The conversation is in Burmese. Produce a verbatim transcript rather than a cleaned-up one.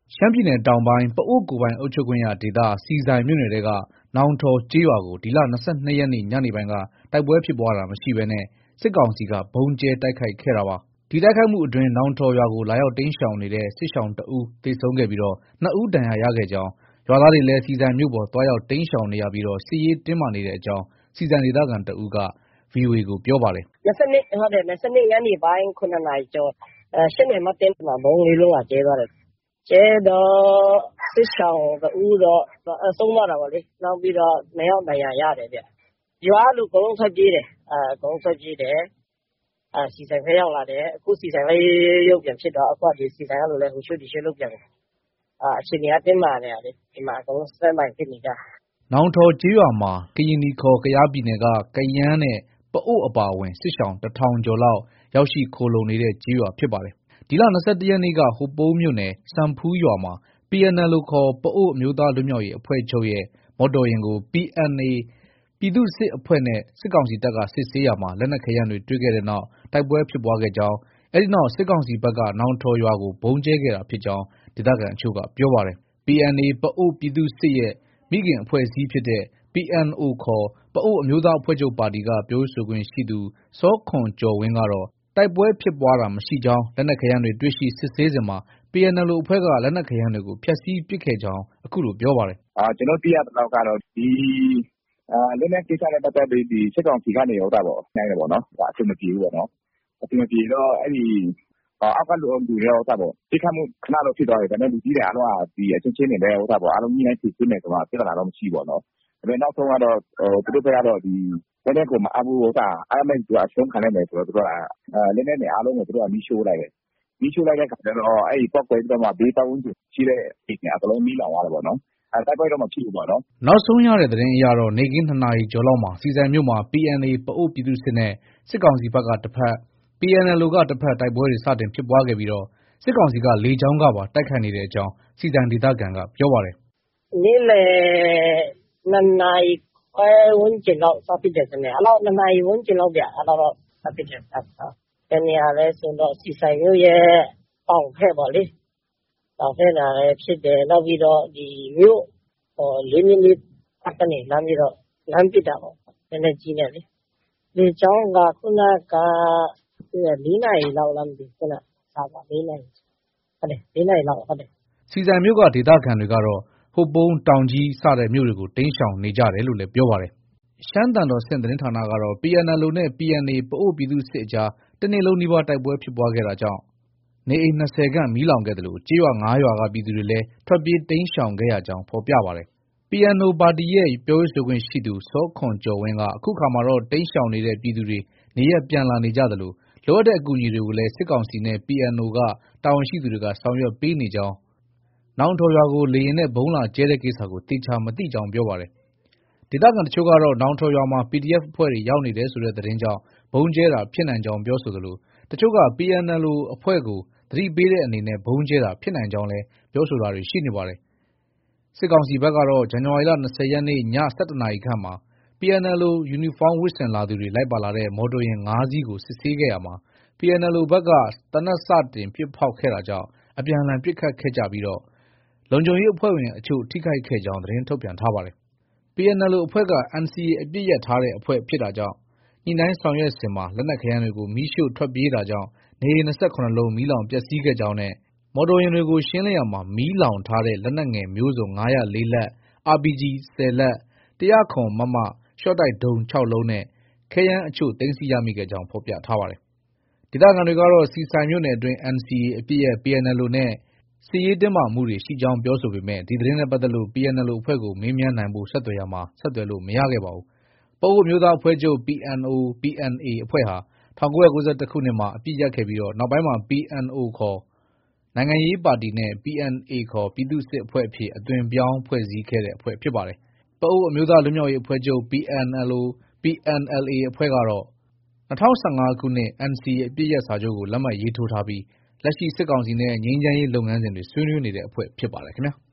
ရှမ်းပြည်နယ်တောင်ပိုင်းပအိုဝ်းကိုယ်ပိုင်အုပ်ချုပ်ခွင့်ရဒေသဆီဆိုင်မြို့နယ်ထဲကနောင်ထောကျေးရွာကိုဒီလ၂၂ရက်နေ့ညနေပိုင်းကတိုက်ပွဲဖြစ်ပွားတာမရှိဘဲစစ်ကောင်စီကဗုံးကြဲတိုက်ခိုက်ခဲ့တာပါ။ဒီတိုက်ခိုက်မှုအတွင်းနောင်ထောရွာကိုလာရောက်တိမ်းရှောင်နေတဲ့စစ်ရှောင်တဦးသေဆုံးခဲ့ပြီး၂ဦးဒဏ်ရာရခဲ့ကြောင်းရွာသားတွေလည်းဆီဆိုင်မြို့ပေါ်သွားရောက်တိမ်းရှောင်နေရပြီးစစ်ရေးတင်းမာနေတဲ့အကြောင်းဆီဆိုင်ဒေသခံတဦးက ဗွီအိုအေကိုပြောပါတယ်။၂၂ဟုတ်တယ်၂၂ညနေပိုင်း၇နာရီကျော်၈နာရီမတ်တင်းမှာဗုံးလေးလုံးလာကျဲသွားတယ်။ကျဲတော့စစ်ရှောင်တဦးတော့ဆုံးသွားတာပေါ့လေ။နောက်ပြီးတော့၂ယောက်ဒဏ်ရာရတယ်ဗျ။ရွာလူအကုန်လုံးထွက်ပြေးတယ်။အဲအကုန်လုံးထွက်ပြေးတယ်။အဲဆီဆိုင်ဖက်ရောက်လာတယ်။အခုဆီဆိုင်လည်းရုပ်ပြန်ဖြစ်တော့အခုဒီဆီဆိုင်ကလူလည်းဟိုရွှေ့ဒီရွှေ့လုပ်ပြန်တယ်။အာအခြေအနေကတင်းမာနေရတယ်။ဒီမှာအကုန်လုံးစတက်မိုင်ဖြစ်နေကြ။နောင်ထောကျေးရွာမှာကရင်နီခေါ်ကယားပြည်နယ်ကကယန်းနဲ့ပအိုဝ်းအပါအဝင်စစ်ရှောင်တထောင်ကျော်လောက်ရောက်ရှိခိုလှုံနေတဲ့ကျေးရွာဖြစ်ပါတယ်။ဒီလ၂၁ရက်နေ့ကဟိုပုံးမြို့နယ်စံဖူးရွာမှာ ပီအန်အယ်လ် ခေါ်ပအိုဝ်းအမျိုးသားလွတ်မြောက်ရေးအဖွဲ့ချုပ်ရဲ့မော်တော်ယာဉ်ကို ပီအန်အေပြည်သူ့စစ်အဖွဲ့နဲ့စစ်ကောင်စီတပ်ကစစ်ဆေးရာမှာလက်နက်ခဲယမ်းတွေတွေ့ခဲ့တဲ့နောက်တိုက်ပွဲဖြစ်ပွားခဲ့ကြောင်းအဲဒီနောက်စစ်ကောင်စီဘက်ကနောင်ထောရွာကိုဗုံးကြဲခဲ့တာဖြစ်ကြောင်းဒေသခံအချို့ကပြောပါတယ်။ ပီအန်အေပအိုဝ်းပြည်သူ့စစ်ရဲ့မိခင်အဖွဲ့အစည်းဖြစ်တဲ့ ပီအန်အို ခေါ်ပအိုဝ်းအမျိုးသားအဖွဲ့ချုပ်ပါတီကပြောရေးဆိုခွင့်ရှိသူစောခွန်ကျော်ဝင်းကတော့တိုက်ပွဲဖြစ်ပွားတာမရှိကြောင်းလက်နက်ခဲယမ်းတွေတွေ့ရှိစစ်ဆေးစဉ်မှာ ပီအန်အယ်လ်အဖွဲ့ကလက်နက်ခဲယမ်းတွေကိုဖျက်ဆီးပစ်ခဲ့ကြောင်းအခုလိုပြောပါတယ်။အာကျွန်တော်သိရသလောက်ကတော့ဒီအာလက်နက်ကိစ္စနဲ့ပတ်သက်ပြီးဒီစစ်ကောင်စီကနေဟုတ်တာပေါ့နိုင်တယ်ပေါ့နော်ဒါအဆင်မပြေဘူးပေါ့နော်အဆင်မပြေတော့အဲ့ဒီအောက်ကလူလူတွေဟုတ်တာပေါ့တိခတ်မှုခဏတော့ဖြစ်သွားတယ်ဒါပေမဲ့လူကြီးတွေအားလုံးကဒီအချင်းချင်းနေတယ်ဟုတ်တာပေါ့အားလုံးကြီးနိုင်ဖြစ်နေတယ်ဆိုတော့ပြဿနာတော့မရှိပေါ့နော်ဒါပေမဲ့နောက်ဆုံးကတော့ဟိုသူတို့ကတော့ဒီလက်နက်ကိုမအဘူးဟုတ်တာအဲ့မဲ့သူအရှုံးခံနိုင်တယ်ဆိုတော့သူတို့အဲလက်နက်တွေအားလုံးကိုသူတို့ကမီးရှို့လိုက်တယ်မီးရှို့လိုက်တဲ့ခါကျတော့အဲ့ဒီပောက်ကွဲပြီးတော့မှဘေးပတ်ဝန်းကျင်ရှိတဲ့အိမ်တွေအကလုံးမီးလောင်သွားတယ်ပေါ့နော်အဲတိုက်ပွဲတော့မဖြစ်ဘူးပေါ့နော်နောက်ဆုံးရတဲ့သတင်းအရတော့နေကင်း၂နာရီကျော်လောက်မှာစီဆိုင်မြို့မှာ ပီအန်အေပအိုဝ်းပြည်သူ့စစ်နဲ့စစ်ကောင်စီဘက်ကတစ်ဖက် ပီအန်အယ်လ်ကတစ်ဖက်တိုက်ပွဲတွေစတင်ဖြစ်ပွားခဲ့ပြီးစစ်ကောင်စီကလေကြောင်းကပါတိုက်ခိုက်နေတဲ့အကြောင်းစီဆိုင်ဒေသခံကပြောပါတယ်။နေ့လယ်၂နာရီခွဲဝန်းကျင်လောက်စဖြစ်တယ်ခင်ဗျ။အဲ့တော့၂နာရီဝန်းကျင်လောက်ဗျအဲ့တော့စဖြစ်တယ်။တနေရာလဲဆိုတော့စီဆိုင်မြို့ရဲ့တောင်ဖက်ပေါ့လေ။တောင်ဖက်လာလဲဖြစ်တယ်နောက်ပြီးတော့ဒီမြို့ဟိုလေးမိနစ်အကနေလမ်းပြီးတော့လမ်းပစ်တာပေါ့။နည်းနည်းကြီးနေလေ။လေကြောင်းကခုနက၄နာရီလောက်လားမသိခုနစားပါ၄နာရီဟုတ်တယ်၄နာရီလောက်ဟုတ်တယ်စီဆိုင်မြို့ကဒေသခံတွေကတော့ဟိုပုံးတောင်ကြီးစတဲ့မြို့တွေကိုတိမ်းရှောင်နေကြတယ်လို့လည်းပြောပါတယ်။ရှမ်းသံတော်ဆင့်သတင်းဌာနကတော့ ပီအန်အယ်လ်နဲ့ ပီအန်အေပအိုဝ်းပြည်သူ့စစ်အကြားတနေ့လုံးနီးပါးတိုက်ပွဲဖြစ်ပွားခဲ့တာကြောင့်နေအိမ်၂၀ခန့်မီးလောင်ခဲ့သလိုကျေးရွာ၅ရွာကပြည်သူတွေလည်းထွက်ပြေးတိမ်းရှောင်ခဲ့ရကြောင်းဖော်ပြပါတယ်။ ပီအန်အိုပါတီရဲ့ပြောရေးဆိုခွင့်ရှိသူစောခွန်ကျော်ဝင်းကအခုခါမှာတော့တိမ်းရှောင်နေတဲ့ပြည်သူတွေနေရပ်ပြန်လာနေကြသလိုလိုအပ်တဲ့အကူအညီတွေကိုလည်းစစ်ကောင်စီနဲ့ ပီအန်အိုကတာဝန်ရှိသူတွေကဆောင်ရွက်ပေးနေကြောင်းနောင်ထောရွာကိုလေယာဉ်နဲ့ဗုံးလာကြဲတဲ့ကိစ္စကိုသေချာမသိကြောင်းပြောပါတယ်။ဒေသခံတချို့ကတော့နောင်ထောရွာမှာ ပီဒီအက်ဖ် အဖွဲ့တွေရောက်နေတယ်ဆိုတဲ့သတင်းကြောင့်ဗုံးကြဲတာဖြစ်နိုင်ကြောင်းပြောဆိုသလိုတချို့က ပီအန်အယ်လ်အဖွဲ့ကိုသတိပေးတဲ့အနေနဲ့ဗုံးကြဲတာဖြစ်နိုင်ကြောင်းလည်းပြောဆိုတာတွေရှိနေပါတယ်။စစ်ကောင်စီဘက်ကတော့ဇန်နဝါရီလ၂၀ရက်နေ့ည၁၁နာရီခန့်မှာ ပီအန်အယ်လ်ယူနီဖောင်းဝတ်ဆင်လာသူတွေလိုက်ပါလာတဲ့မော်တော်ယာဉ်၅စီးကိုစစ်ဆေးခဲ့ရာမှာ ပီအန်အယ်လ်ဘက်ကသေနတ်စတင်ပစ်ဖောက်ခဲ့တာကြောင့်အပြန်အလှန်ပစ်ခတ်ခဲ့ကြပြီးလုံခြုံရေးအဖွဲ့ဝင်အချို့ထိခိုက်ခဲ့ကြောင်းသတင်းထုတ်ပြန်ထားပါတယ်။ ပီအန်အယ်လ်အဖွဲ့က အန်စီအေအပစ်ရပ်ထားတဲ့အဖွဲ့ဖြစ်တာကြောင့်ညှိနှိုင်းဆောင်ရွက်စဉ်မှာလက်နက်ခဲယမ်းတွေကိုမီးရှို့ထွက်ပြေးတာကြောင့်နေအိမ်၂၇လုံးမီးလောင်ပျက်စီးခဲ့ကြောင်းနဲ့မော်တော်ယာဉ်တွေကိုရှင်းလင်းရာမှာမီးလောင်ထားတဲ့လက်နက်ငယ်မျိုးစုံ၅၀၄လက်အာပီဂျီ၁၀လက်၁၀၇မမရှော့တိုက်ဒုံး၆လုံးနဲ့ခဲယမ်းအချို့သိမ်းဆည်းရမိခဲ့ကြောင်းဖော်ပြထားပါတယ်။ဒေသခံတွေကတော့ဆီဆိုင်မြို့နယ်အတွင်း အန်စီအေအပစ်ရပ် ပီအန်အယ်လ်နဲ့စစ်ရေးတင်းမာမှုတွေရှိကြောင်းပြောဆိုပေမဲ့ဒီသတင်းနဲ့ပတ်သက်လို့ ပီအန်အယ်လ်အဖွဲ့ကိုမေးမြန်းနိုင်ဖို့ဆက်သွယ်ရာမှာဆက်သွယ်လို့မရခဲ့ပါဘူး။ပအိုဝ်းအမျိုးသားအဖွဲ့ချုပ် ပီအန်အို ပီအန်အေအဖွဲ့ဟာ၁၉၉၁ခုနှစ်မှာအပစ်ရပ်ခဲ့ပြီးနောက်ပိုင်းမှာ ပီအန်အို ခေါ်နိုင်ငံရေးပါတီနဲ့ ပီအန်အေ ခေါ်ပြည်သူ့စစ်အဖွဲ့အဖြစ်အသွင်ပြောင်းဖွဲ့စည်းခဲ့တဲ့အဖွဲ့ဖြစ်ပါတယ်။ပအိုဝ်းအမျိုးသားလွတ်မြောက်ရေးအဖွဲ့ချုပ် ပီအန်အယ်လ် ပီအန်အယ်လ်အေအဖွဲ့ကတော့၂၀၁၅ခုနှစ် အန်စီအေအပစ်ရပ်စာချုပ်ကိုလက်မှတ်ရေးထိုးထားပြီးလက်ရှိစစ်ကောင်စီနဲ့ငြိမ်းချမ်းရေးလုပ်ငန်းစဉ်တွေဆွေးနွေးနေတဲ့အဖွဲ့ဖြစ်ပါတယ်ခင်ဗျာ။